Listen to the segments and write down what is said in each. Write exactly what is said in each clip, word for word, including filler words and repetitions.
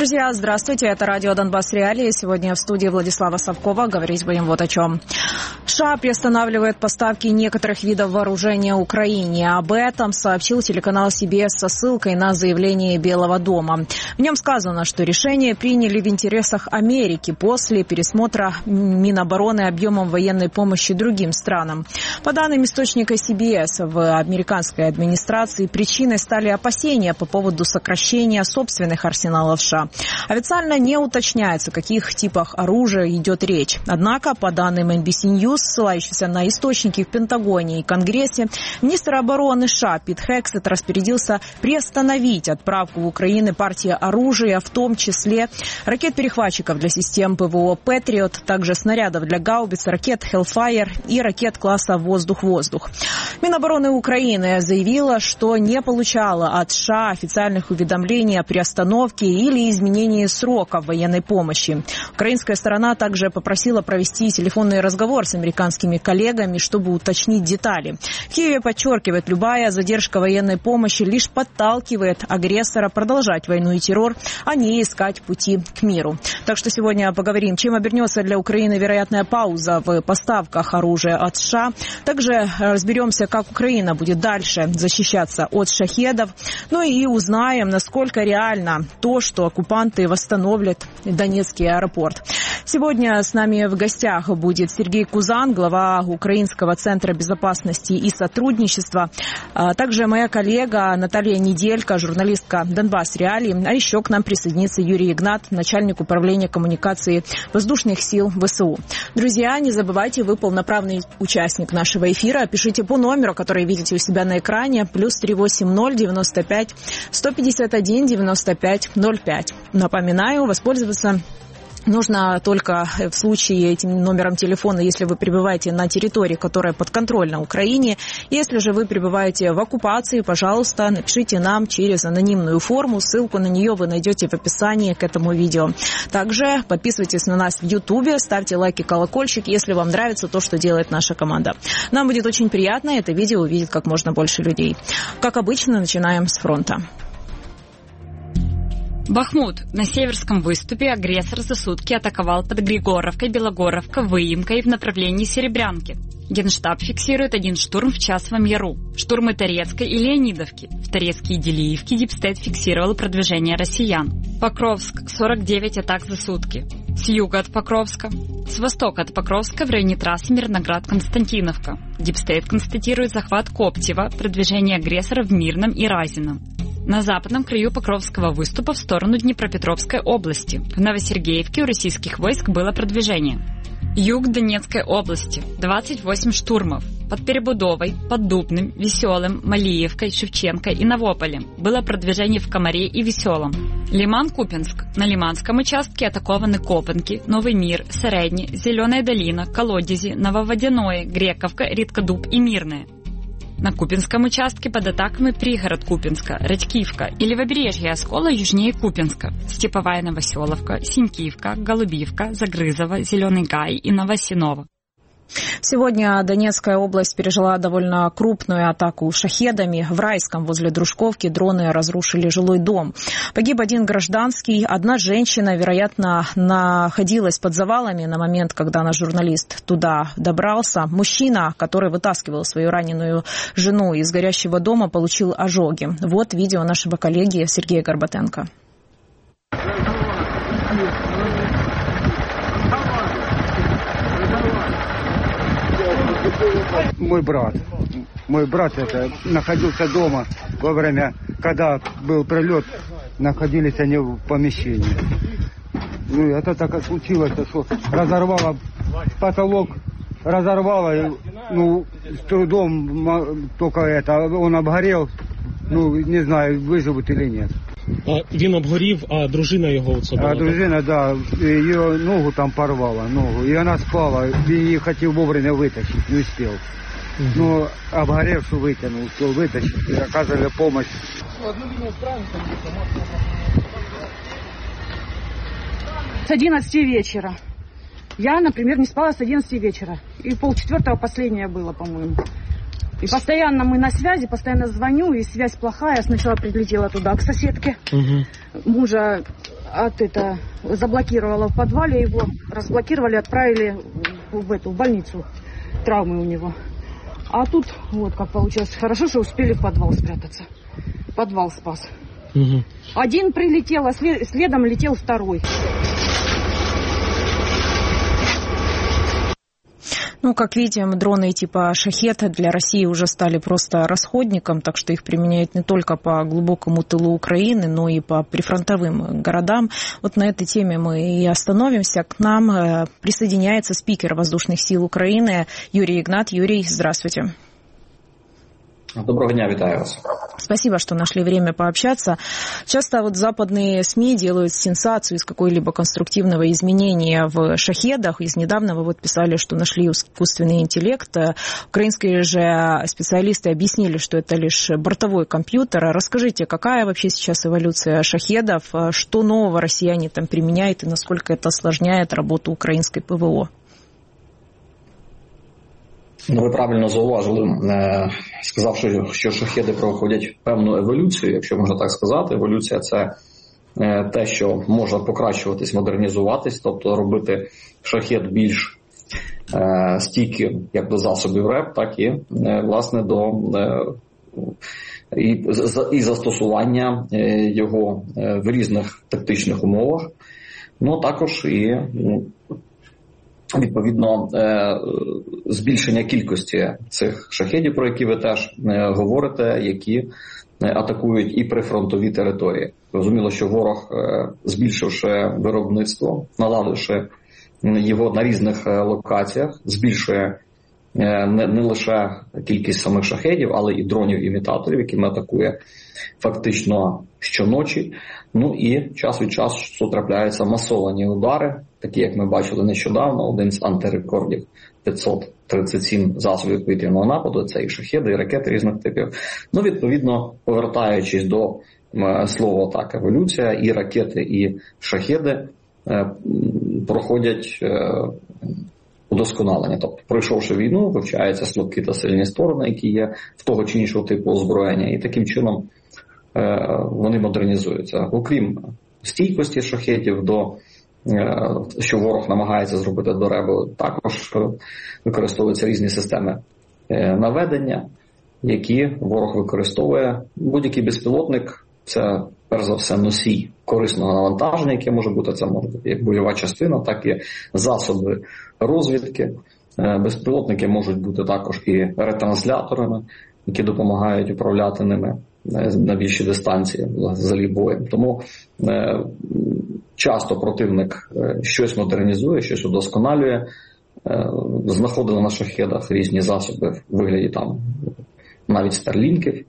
Друзья, здравствуйте. Это радио «Донбасс Реалии». Сегодня в студии Владислава Совкова. Говорить будем вот о чем. США приостанавливает поставки некоторых видов вооружения Украине. Об этом сообщил телеканал си би эс со ссылкой на заявление Белого дома. В нем сказано, что решение приняли в интересах Америки после пересмотра Минобороны объемом военной помощи другим странам. По данным источника си би эс, в американской администрации причиной стали опасения по поводу сокращения собственных арсеналов США. Официально не уточняется, о каких типах оружия идет речь. Однако, по данным эн би си News, ссылающимся на источники в Пентагоне и Конгрессе, министр обороны США Пит Хексет распорядился приостановить отправку в Украину партии оружия, в том числе ракет-перехватчиков для систем ПВО «Патриот», также снарядов для гаубиц, ракет «Hellfire» и ракет класса «Воздух-воздух». Минобороны Украины заявила, что не получала от США официальных уведомлений о приостановке или изменении сроков военной помощи. Украинская сторона также попросила провести телефонный разговор с американскими коллегами, чтобы уточнить детали. В Киеве подчеркивает, любая задержка военной помощи лишь подталкивает агрессора продолжать войну и террор, а не искать пути к миру. Так что сегодня поговорим, чем обернется для Украины вероятная пауза в поставках оружия от США. Также разберемся, как Украина будет дальше защищаться от шахедов. Ну и узнаем, насколько реально то, что оккупанты восстановят Донецкий аэропорт. Сегодня с нами в гостях будет Сергей Кузан, глава Украинского центра безопасности и сотрудничества. Также моя коллега Наталья Неделька, журналистка «Донбасс Реалии». А еще к нам присоединится Юрий Игнат, начальник управления коммуникации воздушных сил вэ эс у. Друзья, не забывайте, вы полноправный участник нашего эфира. Пишите по номеру, который видите у себя на экране, плюс три восемь ноль девяносто пять сто пятьдесят один девяносто пять ноль пять. Напоминаю, воспользоваться нужно только в случае этим номером телефона, если вы пребываете на территории, которая подконтрольна Украине. Если же вы пребываете в оккупации, пожалуйста, напишите нам через анонимную форму. Ссылку на нее вы найдете в описании к этому видео. Также подписывайтесь на нас в Ютубе, ставьте лайки, колокольчик, если вам нравится то, что делает наша команда. Нам будет очень приятно это видео увидеть как можно больше людей. Как обычно, начинаем с фронта. Бахмут. На Северском выступе агрессор за сутки атаковал под Григоровкой, Белогоровкой, Выемкой в направлении Серебрянки. Генштаб фиксирует один штурм в Часовом Яру. Штурмы Торецкой и Леонидовки. В Торецке и Делиевке Дипстейт фиксировал продвижение россиян. Покровск. сорок девять атак за сутки. С юга от Покровска. С востока от Покровска в районе трассы Мирноград-Константиновка. Дипстейт констатирует захват Коптева, продвижение агрессора в Мирном и Разином. На западном краю Покровского выступа в сторону Днепропетровской области. В Новосергеевке у российских войск было продвижение. Юг Донецкой области. двадцать восемь штурмов. Под Перебудовой, под Дубным, Веселым, Малиевкой, Шевченко и Новополем. Было продвижение в Комаре и Веселом. Лиман-Купинск. На Лиманском участке атакованы Копанки, Новый Мир, Середни, Зеленая долина, Колодези, Нововодяное, Грековка, Риткодуб и Мирное. На Купинском участке под атаками пригород Купинска, Редькивка и левобережье Оскола южнее Купинска, Степовая Новоселовка, Синькивка, Голубивка, Загрызово, Зеленый Гай и Новосиново. Сегодня Донецкая область пережила довольно крупную атаку шахедами. В Райском возле Дружковки дроны разрушили жилой дом. Погиб один гражданский, одна женщина, вероятно, находилась под завалами на момент, когда наш журналист туда добрался. Мужчина, который вытаскивал свою раненую жену из горящего дома, получил ожоги. Вот видео нашего коллеги Сергея Горбатенко. Мой брат, мой брат это находился дома во время, когда был прилет, находились они в помещении. Ну, это так и случилось, что разорвало потолок, разорвало, ну, с трудом только это, он обгорел, ну, не знаю, выживут или нет. А він обгорів, а дружина його оце була? А дружина, да, її ногу там порвала, ногу, і вона спала, він її хотів вовремя витащити, не успів. Угу. Ну, обгоревшую вытянул, все вытащить, и оказывали помощь. С одиннадцати вечера. Я, например, не спала с одиннадцати вечера. И полчетвертого последнее было, по-моему. И постоянно мы на связи, постоянно звоню, и связь плохая. Сначала прилетела туда к соседке. Угу. Мужа от это, заблокировала в подвале его, разблокировали, отправили в эту в больницу, травмы у него. А тут вот как получилось. Хорошо, что успели в подвал спрятаться. Подвал спас. Угу. Один прилетел, а след, следом летел второй. Ну, как видим, дроны типа «Шахед» для России уже стали просто расходником, так что их применяют не только по глубокому тылу Украины, но и по прифронтовым городам. Вот на этой теме мы и остановимся. К нам присоединяется спикер Воздушных сил Украины Юрий Игнат. Юрий, здравствуйте. Доброго дня, витаю вас. Спасибо, что нашли время пообщаться. Часто вот западные СМИ делают сенсацию из какой-либо конструктивного изменения в «Шахедах». Из недавнего вот писали, что нашли искусственный интеллект. Украинские же специалисты объяснили, что это лишь бортовой компьютер. Расскажите, какая вообще сейчас эволюция «Шахедов», что нового россияне там применяют и насколько это осложняет работу украинской ПВО? Ну, ви правильно зауважили, сказавши, що шахеди проходять певну еволюцію, якщо можна так сказати. Еволюція – це те, що може покращуватись, модернізуватись, тобто робити шахед більш стійким як до засобів РЕП, так і, власне, до і, і застосування його в різних тактичних умовах. Ну, також і відповідно, збільшення кількості цих шахедів, про які ви теж говорите, які атакують і прифронтові території. Розуміло, що ворог, збільшивши виробництво, наладивши його на різних локаціях, збільшує не, не лише кількість самих шахедів, але і дронів-імітаторів, якими атакує фактично щоночі. Ну і час від часу трапляються масовані удари, такі, як ми бачили нещодавно, один з антирекордів п'ятсот тридцять сім засобів повітряного нападу, це і шахеди, і ракети різних типів. Ну, відповідно, повертаючись до е, слова так, еволюція, і ракети, і шахеди е, проходять е, удосконалення. Тобто, пройшовши війну, вивчаються слабкі та сильні сторони, які є в того чи іншого типу озброєння, і таким чином е, вони модернізуються. Окрім стійкості шахедів до що ворог намагається зробити до РЕБу, також використовуються різні системи наведення, які ворог використовує. Будь-який безпілотник – це, перш за все, носій корисного навантаження, яке може бути, це може бути як бойова частина, так і засоби розвідки. Безпілотники можуть бути також і ретрансляторами, які допомагають управляти ними на більші дистанції взагалі боєм. Тому е, часто противник щось модернізує, щось удосконалює. Е, знаходили на шахедах різні засоби в вигляді там навіть старлінків,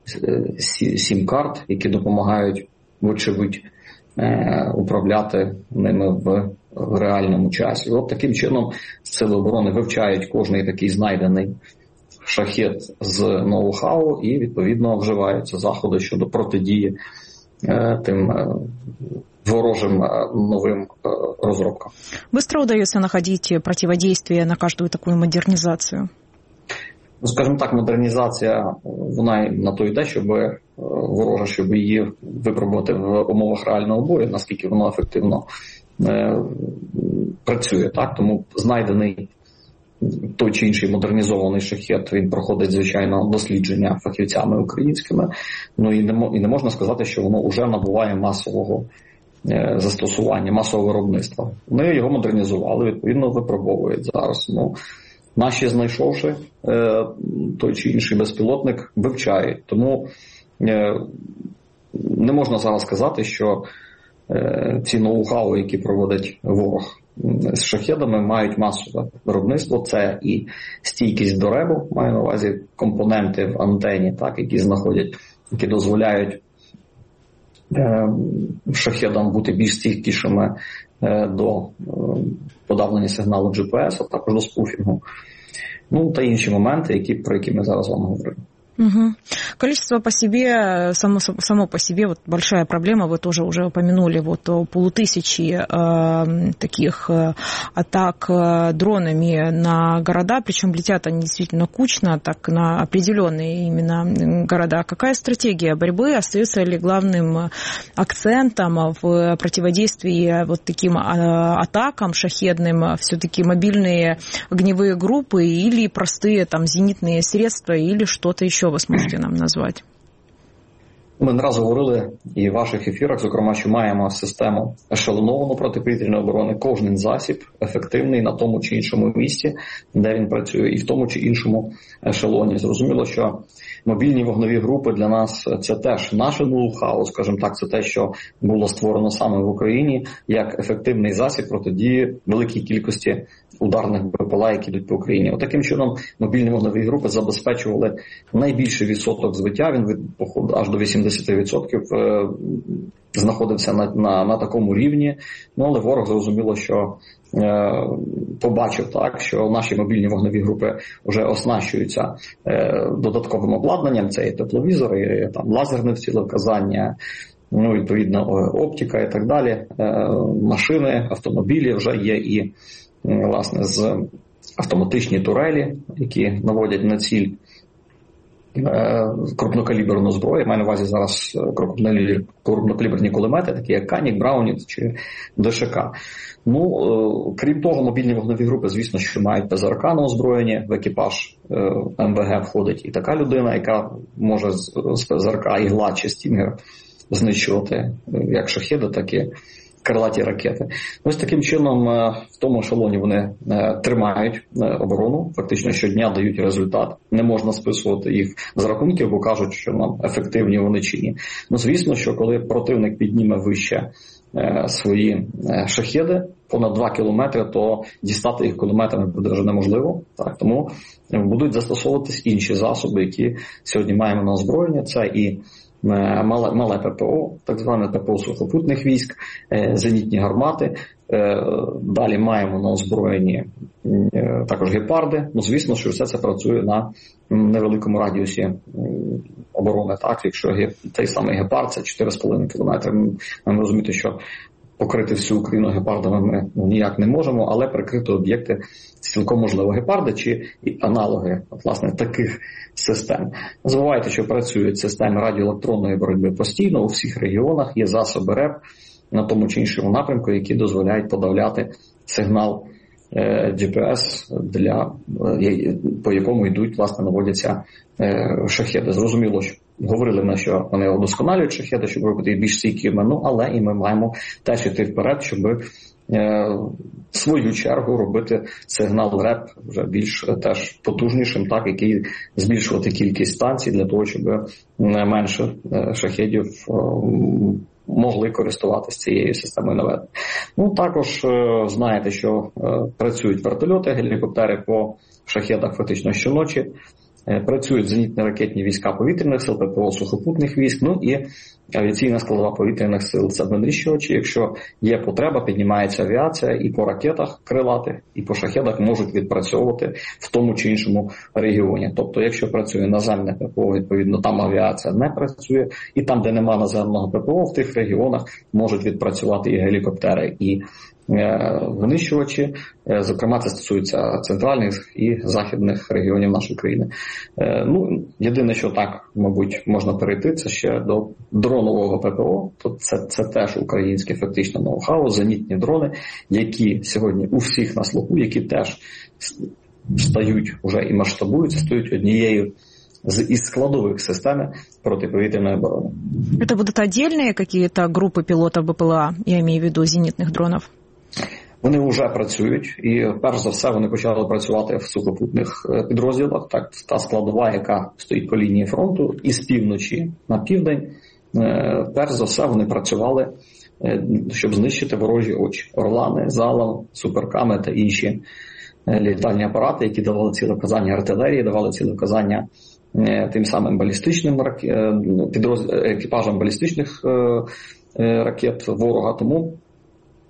сім-карт, які допомагають, вочевидь, е, управляти ними в, в реальному часі. От таким чином сили оборони вивчають кожний такий знайдений шахед з ноу-хау і, відповідно, вживаються заходи щодо протидії е, тим е, ворожим е, новим е, розробкам. Быстро удается находить противодействие на каждую такую модернизацию? Ну, скажімо так, модернізація, вона на то йде, щоб ворожа, щоб її випробувати в умовах реального бою, наскільки воно ефективно е, працює. Так? Тому знайдений той чи інший модернізований шахед, він проходить, звичайно, дослідження фахівцями українськими. Ну і не, і не можна сказати, що воно вже набуває масового е, застосування, масового виробництва. Вони його модернізували, відповідно, випробовують зараз. Ну, наші, знайшовши е, той чи інший безпілотник, вивчають. Тому е, не можна зараз сказати, що е, ці ноу-хау, які проводить ворог з шахедами, мають масове виробництво. Це і стійкість до РЕБу, маю на увазі компоненти в антені, так, які знаходять, які дозволяють е, шахедам бути більш стійкішими е, до е, подавлення сигналу джі пі ес, а також до спуфінгу. Ну, та інші моменти, які, про які ми зараз вам говоримо. Угу. Количество по себе, само, само по себе вот большая проблема, вы тоже уже упомянули, вот полутысячи э, таких э, атак э, дронами на города, причем летят они действительно кучно, так на определенные именно города. Какая стратегия борьбы, остается ли главным акцентом в противодействии вот таким э, атакам шахедным все-таки мобильные огневые группы или простые там зенитные средства или что-то еще? Ви зможете нам назвати? Ми не раз говорили і в ваших ефірах, зокрема, що маємо систему ешелоновану протиповітряної оборони. Кожен засіб ефективний на тому чи іншому місці, де він працює, і в тому чи іншому ешелоні. Зрозуміло, що мобільні вогневі групи для нас – це теж наше ноу-хау, скажімо так, це те, що було створено саме в Україні, як ефективний засіб протидії великій кількості ударних БПЛА, які йдуть по Україні. Отаким чином мобільні вогневі групи забезпечували найбільший відсоток збиття, він від, аж до вісімдесят відсотків е, знаходився на, на, на такому рівні. Ну, але ворог зрозуміло, що е, побачив так, що наші мобільні вогневі групи вже оснащуються е, додатковим обладнанням, це і тепловізори, і там лазерне цілевказання, ну, відповідно, оптика і так далі. Е, машини, автомобілі вже є і власне з автоматичні турелі, які наводять на ціль крупнокаліберну зброю. Маю на увазі зараз крупнокаліберні кулемети, такі як Канік, Браунінг чи ДШК. Ну, крім того, мобільні вогневі групи, звісно, що мають ПЗРК на озброєнні, в екіпаж МВГ входить і така людина, яка може з ПЗРК ігла чи Стінгер знищувати як шахеди, так і крилаті ракети. Ось таким чином в тому ешелоні вони тримають оборону, фактично щодня дають результат. Не можна списувати їх з рахунків, бо кажуть, що нам ефективні вони чи ні. Ну, звісно, що коли противник підніме вище свої шахеди, понад два кілометри, то дістати їх кулеметами буде вже неможливо. Так, тому будуть застосовуватись інші засоби, які сьогодні маємо на озброєння. Це і Мале, мале ППО, так зване ППО сухопутних військ, зенітні гармати. Далі маємо на озброєнні також гепарди. Ну, звісно, що все це працює на невеликому радіусі оборони. Так, якщо той самий гепард – це чотири з половиною кілометри, ми розуміємо, що покрити всю Україну гепардами ми ну, ніяк не можемо, але прикрити об'єкти цілком можливо. Гепарди чи аналоги власне таких систем. Не забувайте, що працюють системи радіоелектронної боротьби постійно, у всіх регіонах є засоби РЕП на тому чи іншому напрямку, які дозволяють подавляти сигнал е, джі пі ес, для, е, по якому йдуть, власне, наводяться е, шахеди. Зрозуміло, що говорили на що вони удосконалюють шахеди, щоб робити їх більш стійкими, ну, але і ми маємо теж йти вперед, щоб е, в свою чергу робити сигнал РЕП вже більш теж потужнішим, так, який збільшувати кількість станцій для того, щоб менше е, шахедів е, могли користуватися цією системою наведення. Ну, також е, знаєте, що е, працюють вертольоти, гелікоптери по шахедах фактично щоночі. Працюють зенітні ракетні війська повітряних сил, ППО сухопутних військ, ну і авіаційна складова повітряних сил. Це винищувачі. Якщо є потреба, піднімається авіація і по ракетах крилатих, і по шахедах можуть відпрацьовувати в тому чи іншому регіоні. Тобто, якщо працює наземне ППО, відповідно, там авіація не працює, і там, де нема наземного ППО, в тих регіонах можуть відпрацювати і гелікоптери, і винищувачі. Зокрема, це стосується центральних і західних регіонів нашої країни. Ну, єдине, що так, мабуть, можна перейти, це ще до дронового ППО. Тобто це, це теж українське фактично ноу-хау, зенітні дрони, які сьогодні у всіх на слуху, які теж стають вже і масштабуються, стають однією из складовых систем протиповітряної оборони. Это будут отдельные какие-то группы пилотов БПЛА, я имею в виду зенитных дронов? Вони вже працюють, і перш за все вони почали працювати в сухопутних підрозділах. Так, та складова, яка стоїть по лінії фронту, із півночі на південь, перш за все вони працювали, щоб знищити ворожі очі. Орлани, Залам, Суперками та інші літальні апарати, які давали цілевказання артилерії, давали цілевказання тим самим балістичним підроз... екіпажам балістичних ракет ворога. Тому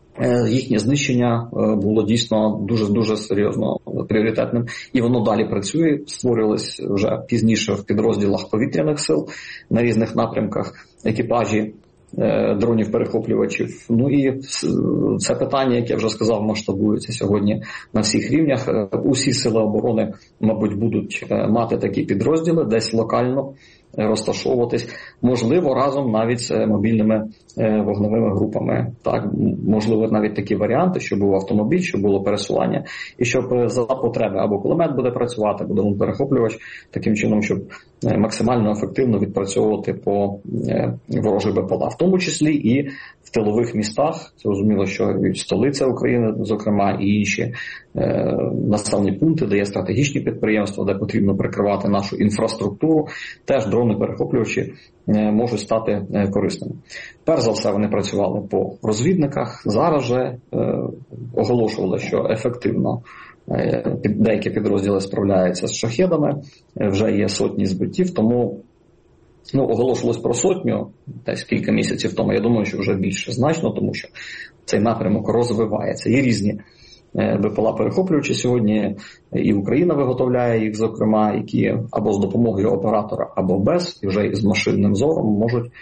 їхнє знищення було дійсно дуже-дуже серйозно пріоритетним. І воно далі працює. Створювались вже пізніше в підрозділах повітряних сил на різних напрямках екіпажі дронів-перехоплювачів. Ну і це питання, як я вже сказав, масштабується сьогодні на всіх рівнях. Усі сили оборони, мабуть, будуть мати такі підрозділи, десь локально розташовуватись, можливо, разом навіть з мобільними вогневими групами. Так, можливо, навіть такі варіанти, щоб був автомобіль, щоб було пересування, і щоб за потреби або кулемет буде працювати, або дрон-перехоплювач, таким чином, щоб максимально ефективно відпрацьовувати по ворожих БПЛА, в тому числі і в тилових містах. Зрозуміло, що столиця України, зокрема, і інші е, населені пункти, де є стратегічні підприємства, де потрібно прикривати нашу інфраструктуру, теж дрони-перехоплювачі е, можуть стати е, корисними. Перш за все, вони працювали по розвідниках, зараз же е, оголошували, що ефективно е, під, деякі підрозділи справляються з шахедами, е, вже є сотні збиттів, тому Ну, оголошувалось про сотню десь кілька місяців тому. Я думаю, що вже більше значно, тому що цей напрямок розвивається. Є різні БПЛА-перехоплювачі сьогодні, і Україна виготовляє їх, зокрема, які або з допомогою оператора, або без, і вже із машинним зором можуть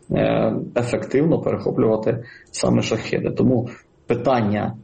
ефективно перехоплювати саме шахеди. Тому питання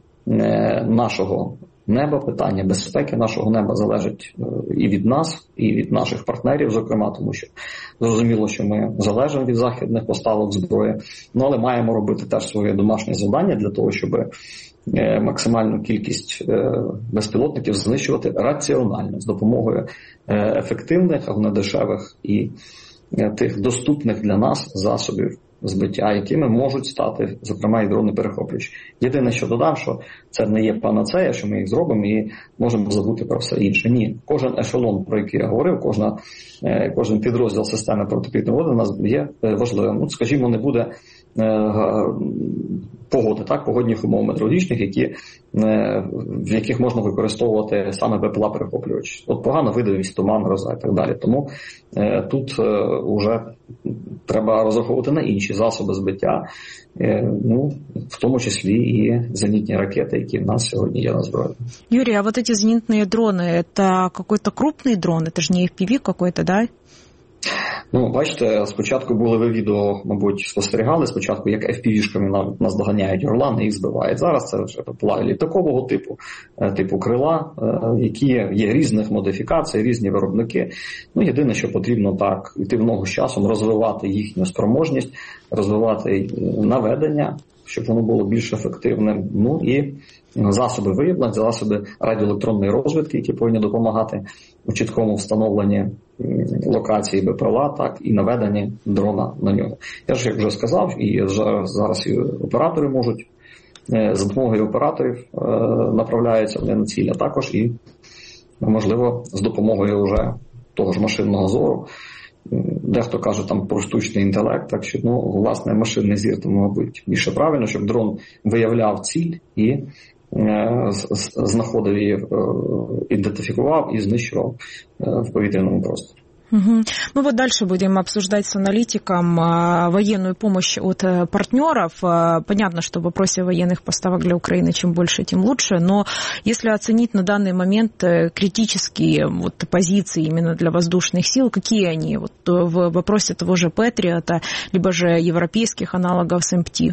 нашого неба, питання безпеки нашого неба залежить і від нас, і від наших партнерів, зокрема, тому що зрозуміло, що ми залежимо від західних поставок зброї, ну, але маємо робити теж своє домашнє завдання для того, щоб максимальну кількість безпілотників знищувати раціонально, з допомогою ефективних, а не дешевих і тих доступних для нас засобів збиття, якими можуть стати, зокрема, і дрони-перехоплювачі. Єдине, що додам, що це не є панацея, що ми їх зробимо і можемо забути про все інше. Ні. Кожен ешелон, про який я говорив, кожна, кожен підрозділ системи протиповітряної оборони у нас є важливим. Ну, скажімо, не буде погоди, так, погодних умов метеорологічних, які, в яких можна використовувати саме БПЛА-перехоплювач. От погано видимість, туман, гроза і так далі. Тому е, тут вже е, треба розраховувати на інші засоби збиття, е, ну, в тому числі і зенітні ракети, які в нас сьогодні є на зброї. Юрий, а вот эти зенитные дроны, это какой-то крупный дрон, это же не эф пі ві какой-то, да? Ну, бачите, спочатку були ви відео, мабуть, спостерігали, спочатку як еф пі ві-шками нас доганяють орлани, їх збивають. Зараз це вже БПЛА літакового типу, типу крила, які є різних модифікацій, різні виробники. Ну, єдине, що потрібно так йти в ногу з часом, розвивати їхню спроможність, розвивати наведення, щоб воно було більш ефективним. Ну і засоби виявлення, засоби радіоелектронної розвідки, які повинні допомагати у чіткому встановленні локації БПЛА, так і наведенні дрона на нього. Я ж, як вже сказав, і зараз і оператори можуть, за допомогою операторів направляються вони на ціль, а також і, можливо, з допомогою вже того ж машинного зору. Дехто каже там про штучний інтелект, так що, ну, власне, машинний зір, тому, мабуть, більше правильно, щоб дрон виявляв ціль і е, знаходив її, е, ідентифікував і знищував е, в повітряному просторі. Угу. Мы вот дальше будем обсуждать с аналитиком военную помощь от партнеров. Понятно, что в вопросе военных поставок для Украины чем больше, тем лучше, но если оценить на данный момент критические вот позиции именно для воздушных сил, какие они вот в вопросе того же Петріота, либо же европейских аналогов с ем ті?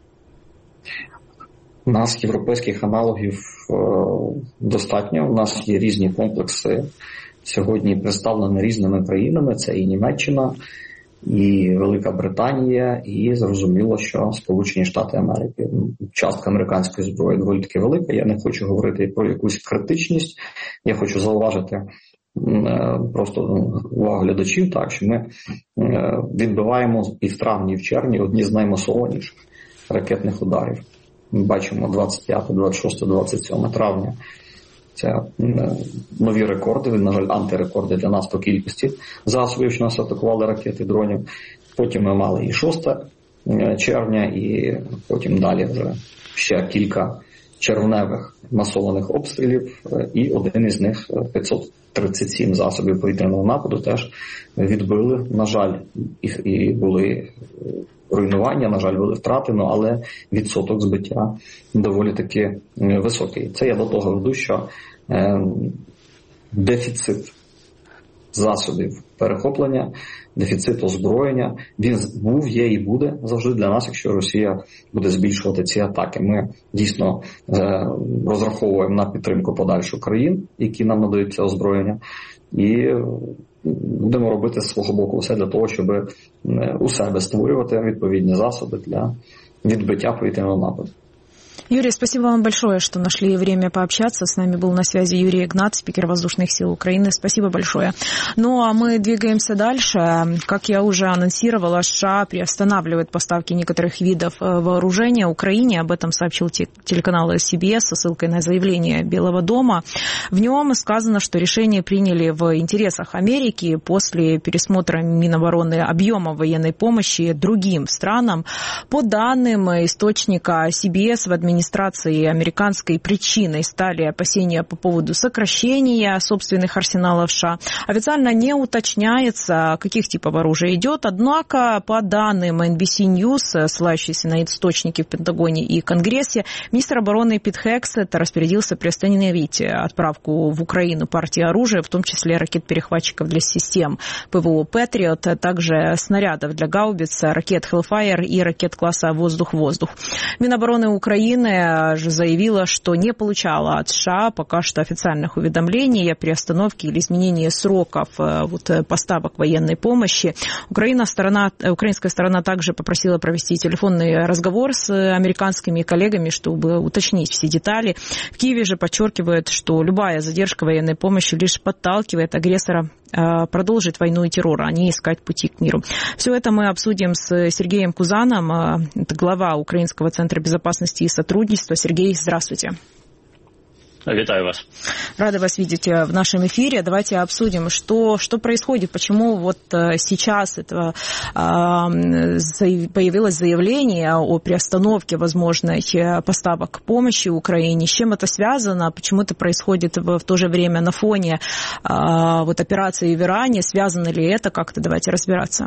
У нас європейських аналогів достатньо, у нас є різні комплекси, сьогодні представлені різними країнами, це і Німеччина, і Велика Британія, і зрозуміло, що Сполучені Штати Америки. Частка американської зброї доволі таки велика, я не хочу говорити про якусь критичність, я хочу зауважити просто увагу глядачів, так, що ми відбиваємо і в травні, і в червні одні з наймасованіших ракетних ударів. Ми бачимо двадцять п'яте, двадцять шосте, двадцять сьоме травня. Це нові рекорди, на жаль, антирекорди для нас по кількості засобів, що нас атакували ракети, дронів. Потім ми мали і шосте червня, і потім далі вже ще кілька червневих масованих обстрілів, і один із них, п'ятсот тридцять сім засобів повітряного нападу, теж відбили, на жаль, і були руйнування, на жаль, були втрати, ну, але відсоток збиття доволі таки високий. Це я до того веду, що е, дефіцит засобів перехоплення, дефіцит озброєння, він був, є і буде завжди для нас, якщо Росія буде збільшувати ці атаки. Ми дійсно е, розраховуємо на підтримку подальшу країн, які нам надають це озброєння, і будемо робити з свого боку все для того, щоб у себе створювати відповідні засоби для відбиття повітряного нападу. Юрий, спасибо вам большое, что нашли время пообщаться. С нами был на связи Юрий Игнат, спикер Воздушных сил Украины. Спасибо большое. Ну, а мы двигаемся дальше. Как я уже анонсировала, США приостанавливает поставки некоторых видов вооружения Украине. Об этом сообщил телеканал си би эс со ссылкой на заявление Белого дома. В нем сказано, что решение приняли в интересах Америки после пересмотра Минобороны объема военной помощи другим странам. По данным источника си би эс, в администрации администрации американской причиной стали опасения по поводу сокращения собственных арсеналов США. Официально не уточняется, о каких типов оружия идет, однако по данным эн би си News, ссылающиеся на источники в Пентагоне и Конгрессе, министр обороны Пит Хексет распорядился приостановить отправку в Украину партии оружия, в том числе ракет-перехватчиков для систем ПВО «Патриот», а также снарядов для гаубиц, ракет «Хеллфайр» и ракет класса «Воздух-воздух». Минобороны Украины же заявила, что не получала от США пока что официальных уведомлений о приостановке или изменении сроков вот, поставок военной помощи. Украина, сторона, украинская сторона также попросила провести телефонный разговор с американскими коллегами, чтобы уточнить все детали. В Киеве же подчеркивают, что любая задержка военной помощи лишь подталкивает агрессора продолжить войну и террор, а не искать пути к миру. Все это мы обсудим с Сергеем Кузаном, это глава Украинского центра безопасности и сотрудничества. Сергей, здравствуйте. Витаю вас. Рада вас видеть в нашем эфире. Давайте обсудим, что, что происходит, почему вот сейчас это, появилось заявление о приостановке возможной поставок помощи Украине. С чем это связано? Почему это происходит в, в то же время на фоне вот, операции в Иране? Связано ли это как-то? Давайте разбираться.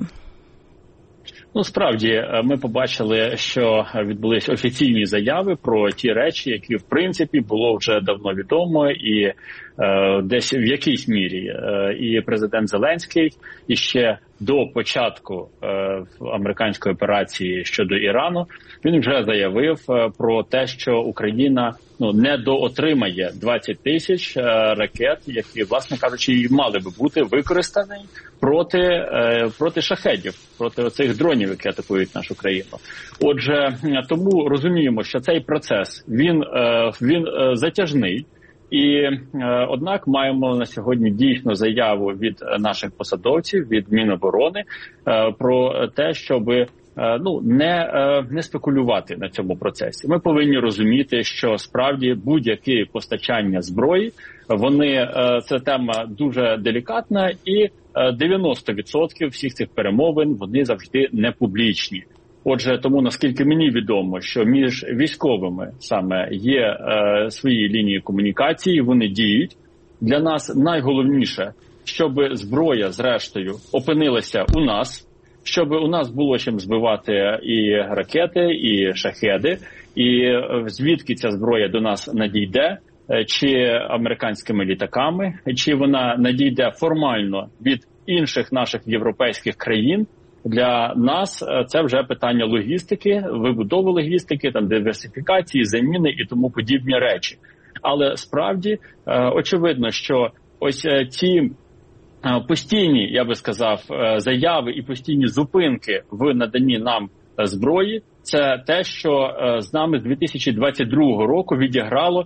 Ну, справді, ми побачили, що відбулись офіційні заяви про ті речі, які, в принципі, було вже давно відомо, і е, десь в якійсь мірі е, і президент Зеленський, і ще до початку е, американської операції щодо Ірану, він вже заявив е, про те, що Україна ну, не доотримає двадцять тисяч е, ракет, які, власне кажучи, і мали би бути використані проти, е, проти шахедів, проти оцих дронів, які атакують нашу країну. Отже, тому розуміємо, що цей процес, він, е, він е, затяжний. І, е, однак, маємо на сьогодні дійсно заяву від наших посадовців, від Міноборони, е, про те, щоб е, ну, не, е, не спекулювати на цьому процесі. Ми повинні розуміти, що справді будь-яке постачання зброї, вони, е, це тема дуже делікатна, і е, дев'яносто відсотків всіх цих перемовин, вони завжди не публічні. Отже, тому, наскільки мені відомо, що між військовими саме є е, свої лінії комунікації, вони діють. Для нас найголовніше, щоб зброя, зрештою, опинилася у нас, щоб у нас було чим збивати і ракети, і шахеди, і звідки ця зброя до нас надійде, чи американськими літаками, чи вона надійде формально від інших наших європейських країн. Для нас це вже питання логістики, вибудови логістики, там диверсифікації, заміни і тому подібні речі. Але справді очевидно, що ось ці постійні, я би сказав, заяви і постійні зупинки в наданні нам зброї – це те, що з нами з дві тисячі двадцять другого року відіграло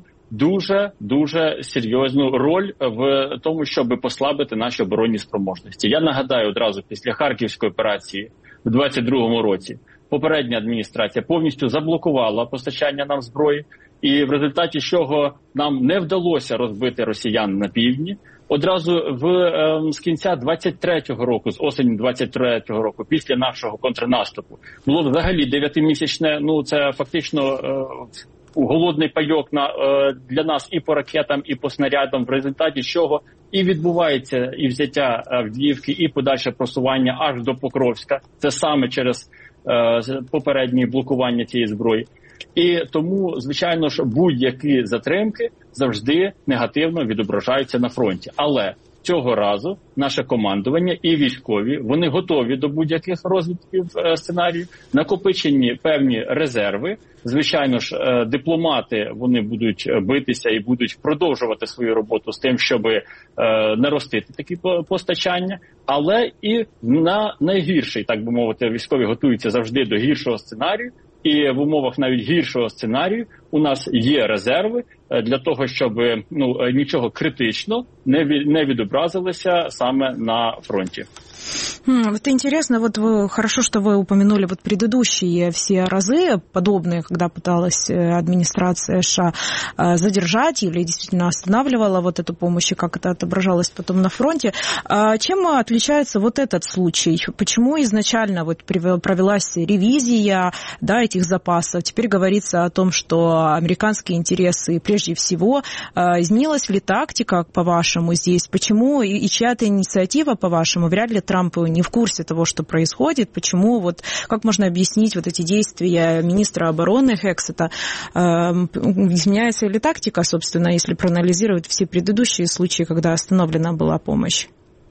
дуже-дуже серйозну роль в тому, щоб послабити наші оборонні спроможності. Я нагадаю одразу, після Харківської операції в двадцять другому році попередня адміністрація повністю заблокувала постачання нам зброї, і в результаті чого нам не вдалося розбити росіян на півдні. Одразу в, е, з кінця двадцять третього року, з осені двадцять третього року, після нашого контрнаступу, було взагалі дев'ятимісячне, ну це фактично е, голодний пайок на, е, для нас і по ракетам, і по снарядам, в результаті чого і відбувається і взяття Авдіївки, і подальше просування аж до Покровська. Це саме через попереднє блокування цієї зброї. І тому, звичайно ж, будь-які затримки завжди негативно відображаються на фронті. Але цього разу наше командування і військові, вони готові до будь-яких розвитків сценаріїв, накопичені певні резерви. Звичайно ж, дипломати, вони будуть битися і будуть продовжувати свою роботу з тим, щоб наростити такі постачання. Але і на найгірший, так би мовити, військові готуються завжди до гіршого сценарію. І в умовах навіть гіршого сценарію у нас є резерви для того, щоб ну нічого критично не від, не відобразилося саме на фронті. Вот интересно, вот вы, хорошо, что вы упомянули вот предыдущие все разы подобные, когда пыталась администрация США задержать или действительно останавливала вот эту помощь, и как это отображалось потом на фронте. Чем отличается вот этот случай? Почему изначально вот провелась ревизия, да, этих запасов? Теперь говорится о том, что американские интересы прежде всего. Изменилась ли тактика, по-вашему, здесь? Почему и чья-то инициатива, по-вашему? Вряд ли Трамп не в курсе того, что происходит, почему, вот, как можно объяснить вот эти действия министра обороны Хексета, э, изменяется ли тактика, собственно, если проанализировать все предыдущие случаи, когда остановлена была помощь?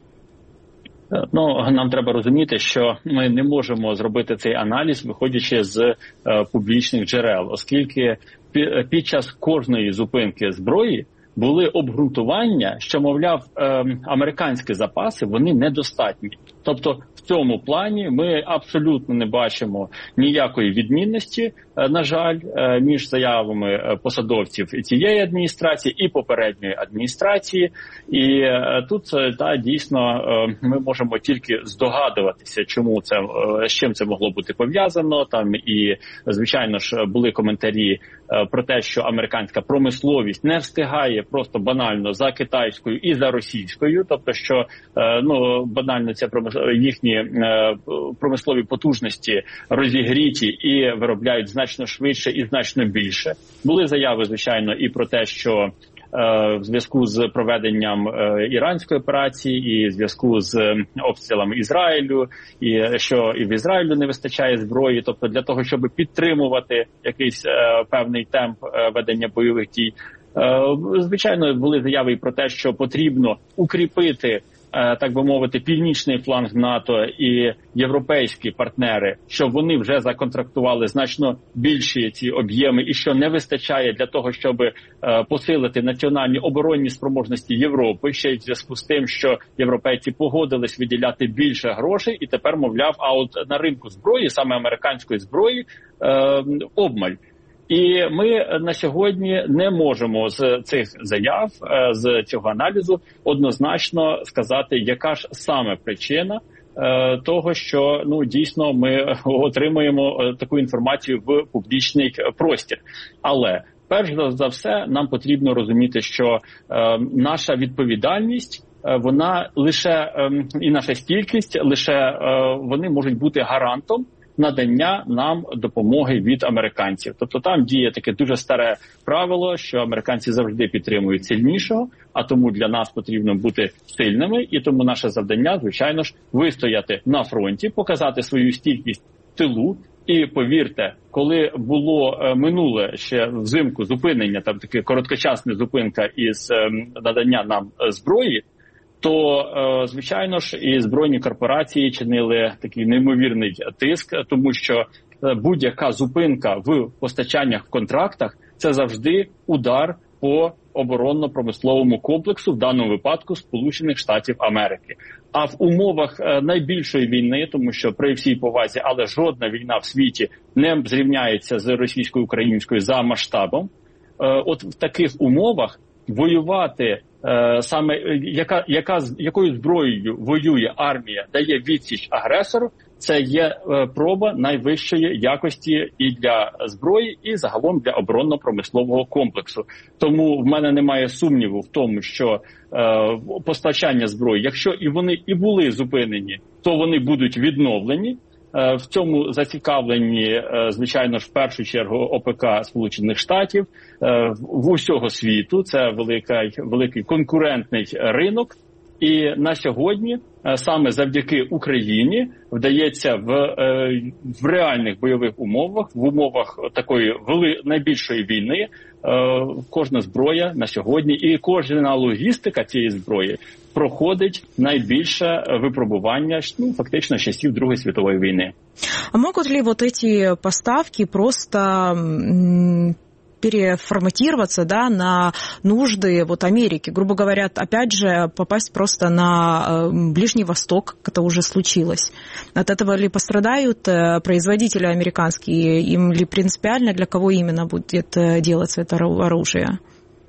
Ну, нам треба розуміти, що ми не можемо зробити цей аналіз, виходячи з е, публічних джерел, оскільки під, під час кожної зупинки зброї були обґрунтування, що, мовляв, е, американські запаси, вони недостатні. Тобто в цьому плані ми абсолютно не бачимо ніякої відмінності, е, на жаль, е, між заявами посадовців цієї адміністрації і попередньої адміністрації. І е, тут, та, дійсно, е, ми можемо тільки здогадуватися, чому це, е, з чим це могло бути пов'язано. Там і, звичайно ж, були коментарі е, про те, що американська промисловість не встигає просто банально за китайською і за російською, тобто що ну банально це їхні промислові потужності розігріті і виробляють значно швидше і значно більше. Були заяви, звичайно, і про те, що в зв'язку з проведенням іранської операції, і в зв'язку з обстрілами Ізраїлю, і що і в Ізраїлю не вистачає зброї, тобто для того, щоб підтримувати якийсь певний темп ведення бойових дій. Звичайно, були заяви і про те, що потрібно укріпити, так би мовити, північний фланг НАТО і європейські партнери, що вони вже законтрактували значно більші ці об'єми і що не вистачає для того, щоб посилити національні оборонні спроможності Європи, ще й в зв'язку з тим, що європейці погодились виділяти більше грошей і тепер, мовляв, а от на ринку зброї, саме американської зброї, обмаль. І ми на сьогодні не можемо з цих заяв, з цього аналізу однозначно сказати, яка ж саме причина того, що ну дійсно ми отримуємо таку інформацію в публічний простір. Але перш за все нам потрібно розуміти, що наша відповідальність, вона лише і наша стійкість, лише вони можуть бути гарантом надання нам допомоги від американців. Тобто там діє таке дуже старе правило, що американці завжди підтримують сильнішого, а тому для нас потрібно бути сильними, і тому наше завдання, звичайно ж, вистояти на фронті, показати свою стійкість в тилу. І повірте, коли було е, минуле ще взимку зупинення, там таке короткочасна зупинка із е, надання нам зброї, то, е, звичайно ж, і збройні корпорації чинили такий неймовірний тиск, тому що будь-яка зупинка в постачаннях в контрактах – це завжди удар по оборонно-промисловому комплексу, в даному випадку Сполучених Штатів Америки. А в умовах найбільшої війни, тому що при всій повазі, але жодна війна в світі не зрівняється з російсько-українською за масштабом, от в таких умовах воювати саме яка, яка, якою зброєю воює армія, дає відсіч агресору, це є проба найвищої якості і для зброї, і загалом для оборонно-промислового комплексу. Тому в мене немає сумніву в тому, що е, постачання зброї, якщо і вони і були зупинені, то вони будуть відновлені. Е, в цьому зацікавлені, е, звичайно ж, в першу чергу ОПК Сполучених Штатів, е, в усього світу. Це великий, великий конкурентний ринок. І на сьогодні саме завдяки Україні вдається в, в реальних бойових умовах, в умовах такої вели, найбільшої війни, кожна зброя на сьогодні і кожна логістика цієї зброї проходить найбільше випробування, ну, фактично, з часів Другої світової війни. А могут ли вот эти поставки просто переформатироваться, да, на нужды вот Америки, грубо говоря, опять же, попасть просто на Ближний Восток, как это уже случилось? От этого ли пострадают производители американские, им ли принципиально, для кого именно будет делаться это оружие?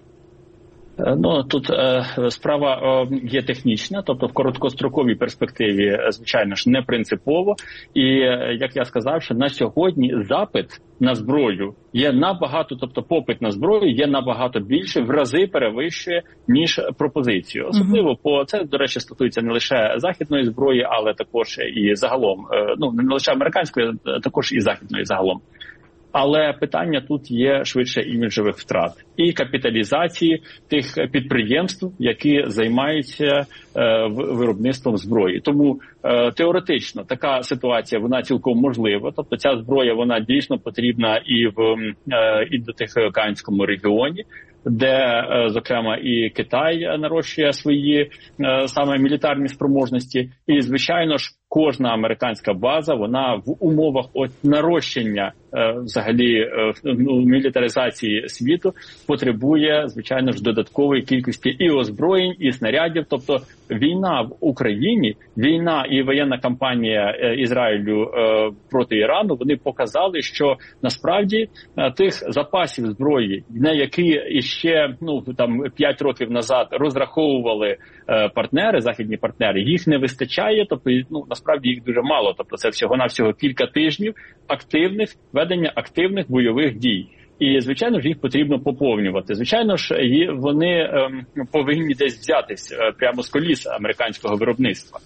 Ну, тут е, справа е, є технічна, тобто в короткостроковій перспективі, звичайно ж, не принципово. І, е, як я сказав, що на сьогодні запит на зброю є набагато, тобто попит на зброю є набагато більше, в рази перевищує, ніж пропозицію. Особливо, по це, до речі, стосується не лише західної зброї, але також і загалом, е, ну, не лише американської, а також і західної загалом. Але питання тут є швидше іміджових втрат і капіталізації тих підприємств, які займаються е, виробництвом зброї. Тому е, теоретично така ситуація, вона цілком можлива. Тобто ця зброя, вона дійсно потрібна і в е, і до Тихоокеанському регіоні, де, зокрема, і Китай нарощує свої саме мілітарні спроможності. І, звичайно ж, кожна американська база, вона в умовах от нарощення взагалі ну, мілітаризації світу потребує, звичайно ж, додаткової кількості і озброєнь, і снарядів. Тобто війна в Україні, війна і воєнна кампанія Ізраїлю проти Ірану, вони показали, що насправді тих запасів зброї, на які іще ну там п'ять років назад розраховували партнери, західні партнери, їх не вистачає. Тобто, ну насправді їх дуже мало. Тобто, це всього навсього кілька тижнів активних ведення активних бойових дій. І, звичайно ж, їх потрібно поповнювати. Звичайно ж, вони ем, повинні десь взятись е, прямо з коліс американського виробництва.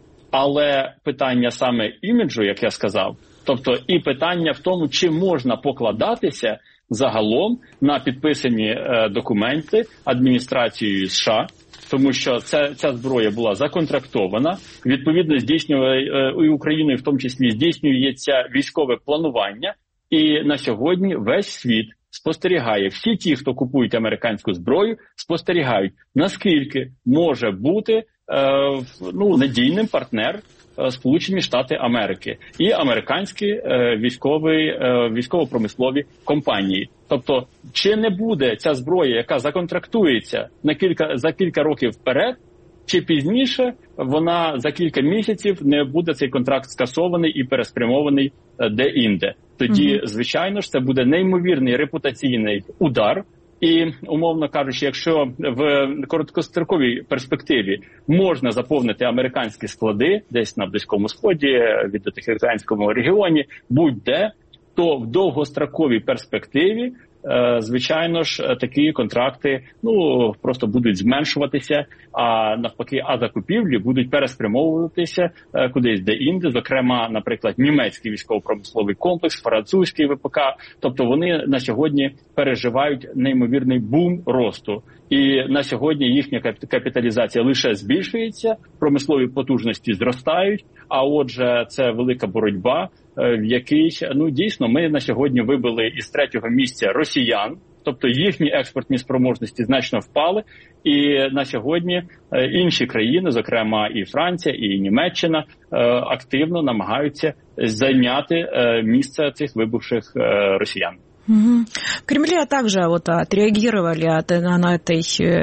Але питання саме іміджу, як я сказав, тобто і питання в тому, чи можна покладатися загалом на підписані е, документи адміністрацією США, тому що це, ця зброя була законтрактована, відповідно здійснює е, і Україною в тому числі здійснюється військове планування. І на сьогодні весь світ спостерігає, всі ті, хто купують американську зброю, спостерігають, наскільки може бути е, ну, надійним партнер е, Сполучені Штати Америки і американські е, військові, е, військово-промислові компанії. Тобто, чи не буде ця зброя, яка законтрактується на кілька, за кілька років вперед, чи пізніше вона за кілька місяців не буде цей контракт скасований і переспрямований де-інде. Тоді, звичайно ж, це буде неймовірний репутаційний удар. І, умовно кажучи, якщо в короткостроковій перспективі можна заповнити американські склади десь на Близькому Сході, від Тихоокеанському регіоні, будь-де, то в довгостроковій перспективі, звичайно ж, такі контракти ну просто будуть зменшуватися, а навпаки, а закупівлі будуть переспрямовуватися кудись де-інде, зокрема, наприклад, німецький військово-промисловий комплекс, французький ВПК, тобто вони на сьогодні переживають неймовірний бум росту. І на сьогодні їхня капіталізація лише збільшується, промислові потужності зростають, а отже, це велика боротьба, в якій, ну, дійсно, ми на сьогодні вибили із третього місця росіян, тобто їхні експортні спроможності значно впали, і на сьогодні інші країни, зокрема і Франція, і Німеччина, активно намагаються зайняти місце цих вибувших росіян. Угу. В Кремле также вот отреагировали на, этой,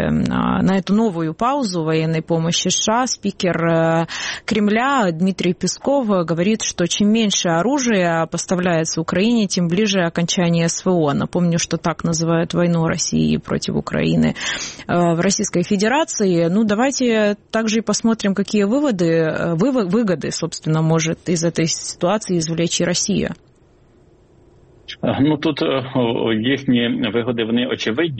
на эту новую паузу военной помощи США. Спикер Кремля Дмитрий Песков говорит, что чем меньше оружия поставляется Украине, тем ближе окончание СВО. Напомню, что так называют войну России против Украины в Российской Федерации. Ну, давайте также и посмотрим, какие выводы, выгоды, собственно, может из этой ситуации извлечь и Россия. Ну, тут їхні вигоди, вони очевидні.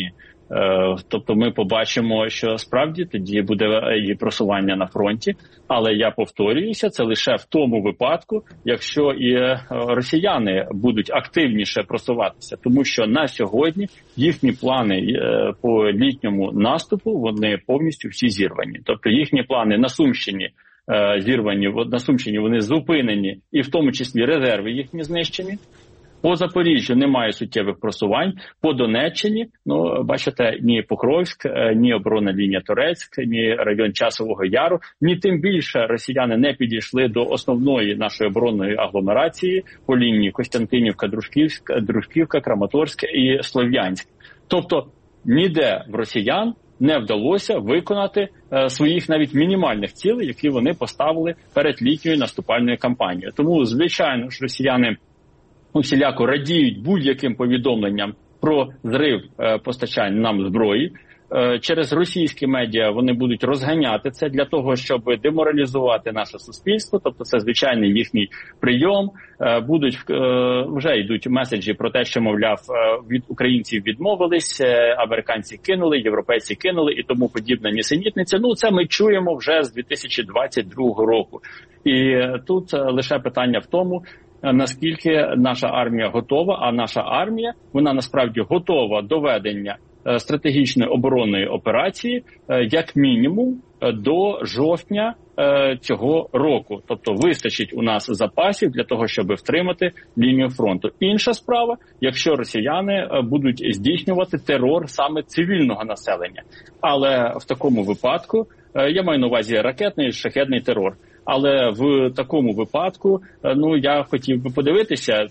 Тобто ми побачимо, що справді тоді буде її просування на фронті. Але я повторююся, це лише в тому випадку, якщо і росіяни будуть активніше просуватися. Тому що на сьогодні їхні плани по літньому наступу, вони повністю всі зірвані. Тобто їхні плани на Сумщині зірвані, на Сумщині вони зупинені, і в тому числі резерви їхні знищені. По Запоріжжю немає суттєвих просувань, по Донеччині, ну, бачите, ні Покровськ, ні оборонна лінія Торецьк, ні район Часового Яру, ні тим більше росіяни не підійшли до основної нашої оборонної агломерації по лінії Костянтинівка, Дружківська, Дружківка, Краматорськ і Слов'янськ. Тобто ніде в росіян не вдалося виконати е, своїх навіть мінімальних цілей, які вони поставили перед літньою наступальною кампанією. Тому, звичайно ж, росіяни усіляко радіють будь-яким повідомленням про зрив е, постачань нам зброї. Е, через російські медіа вони будуть розганяти це для того, щоб деморалізувати наше суспільство. Тобто це звичайний їхній прийом. Е, будуть е, вже йдуть меседжі про те, що, мовляв, е, від українців відмовились, е, американці кинули, європейці кинули і тому подібна нісенітниця. Ну, це ми чуємо вже з дві тисячі двадцять другого року. І е, тут е, лише питання в тому, наскільки наша армія готова, а наша армія, вона насправді готова до ведення стратегічної оборонної операції як мінімум до жовтня цього року. Тобто вистачить у нас запасів для того, щоб втримати лінію фронту. Інша справа, якщо росіяни будуть здійснювати терор саме цивільного населення. Але в такому випадку, я маю на увазі ракетний і шахедний терор. Але в такому випадку, ну, я хотів би подивитися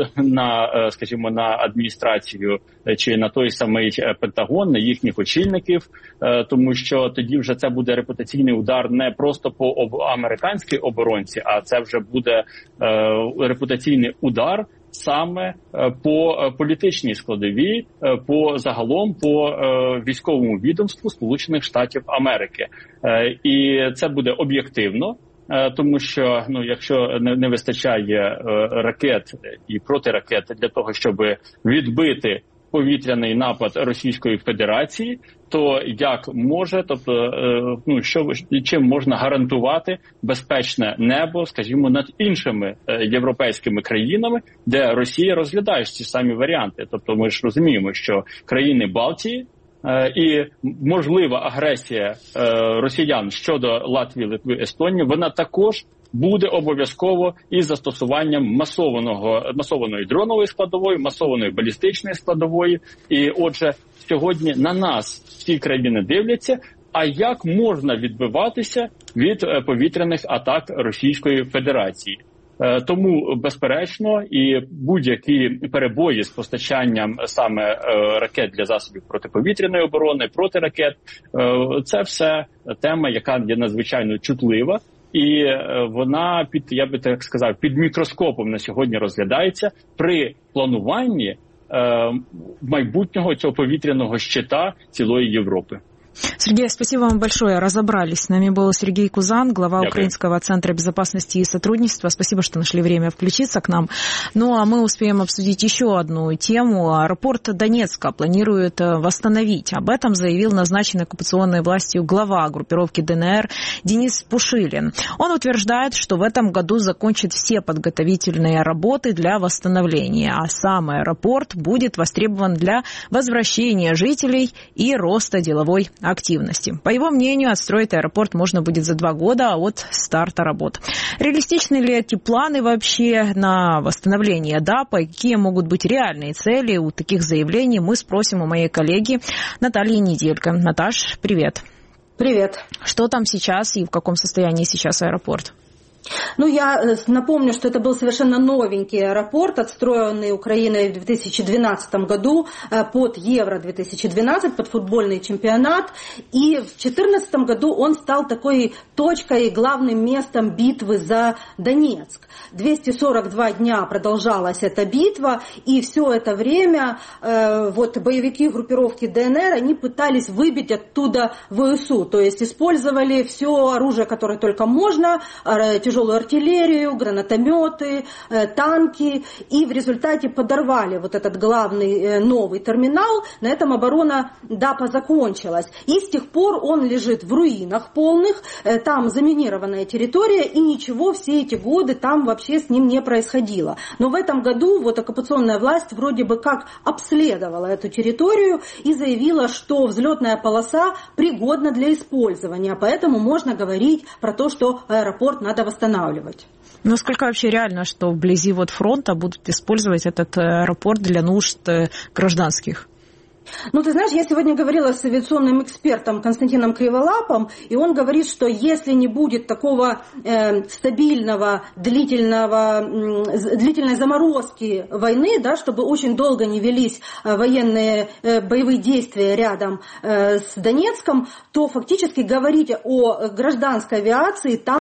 на, скажімо, на адміністрацію чи на той самий Пентагон, на їхніх очільників, тому що тоді вже це буде репутаційний удар не просто по американській оборонці, а це вже буде репутаційний удар саме по політичній складовій, по загалом по військовому відомству Сполучених Штатів Америки. І це буде об'єктивно. Тому що, ну, якщо не, не вистачає е, ракет і протиракет для того, щоб відбити повітряний напад Російської Федерації, то як може, тобто, е, ну, що, чим можна гарантувати безпечне небо, скажімо, над іншими е, європейськими країнами, де Росія розглядає ці самі варіанти. Тобто ми ж розуміємо, що країни Балтії, і можлива агресія е, росіян щодо Латвії, Литви, Естонії, вона також буде обов'язково із застосуванням масованого, масованої дронової складової, масованої балістичної складової. І отже, сьогодні на нас всі країни дивляться, а як можна відбиватися від е, повітряних атак Російської Федерації. Тому, безперечно, і будь-які перебої з постачанням саме ракет для засобів протиповітряної оборони, протиракет, це все тема, яка є надзвичайно чутлива. І вона, під, я би так сказав, під мікроскопом на сьогодні розглядається при плануванні е, майбутнього цього повітряного щита цілої Європи. Сергей, спасибо вам большое. Разобрались. С нами был Сергей Кузан, глава Дякую. Украинского центра безопасности и сотрудничества. Спасибо, что нашли время включиться к нам. Ну, а мы успеем обсудить еще одну тему. Аэропорт Донецка планируют восстановить. Об этом заявил назначенный оккупационной властью глава группировки ДНР Денис Пушилин. Он утверждает, что в этом году закончит все подготовительные работы для восстановления, а сам аэропорт будет востребован для возвращения жителей и роста деловой активности. По его мнению, отстроить аэропорт можно будет за два года от старта работ. Реалистичны ли эти планы вообще на восстановление ДАПа? Какие могут быть реальные цели у таких заявлений? Мы спросим у моей коллеги Натальи Неделько. Наташ, привет. Привет. Что там сейчас и в каком состоянии сейчас аэропорт? Ну, я напомню, что это был совершенно новенький аэропорт, отстроенный Украиной в две тысячи двенадцатом году под Евро две тысячи двенадцать, под футбольный чемпионат. И в две тысячи четырнадцатом году он стал такой точкой, главным местом битвы за Донецк. двести сорок два дня продолжалась эта битва, и все это время э, вот, боевики группировки ДНР, они пытались выбить оттуда ВСУ, то есть использовали все оружие, которое только можно, тяжелую артиллерию, гранатометы, танки, и в результате подорвали вот этот главный новый терминал. На этом оборона Дапа закончилась. И с тех пор он лежит в руинах полных, там заминированная территория, и ничего все эти годы там вообще с ним не происходило. Но в этом году вот оккупационная власть вроде бы как обследовала эту территорию и заявила, что взлетная полоса пригодна для использования, поэтому можно говорить про то, что аэропорт надо восстанавливать. Насколько вообще реально, что вблизи вот фронта будут использовать этот аэропорт для нужд гражданских? Ну, ты знаешь, я сегодня говорила с авиационным экспертом Константином Криволапом, и он говорит, что если не будет такого э, стабильного, длительного, э, длительной заморозки войны, да, чтобы очень долго не велись э, военные э, боевые действия рядом э, с Донецком, то фактически говорить о гражданской авиации там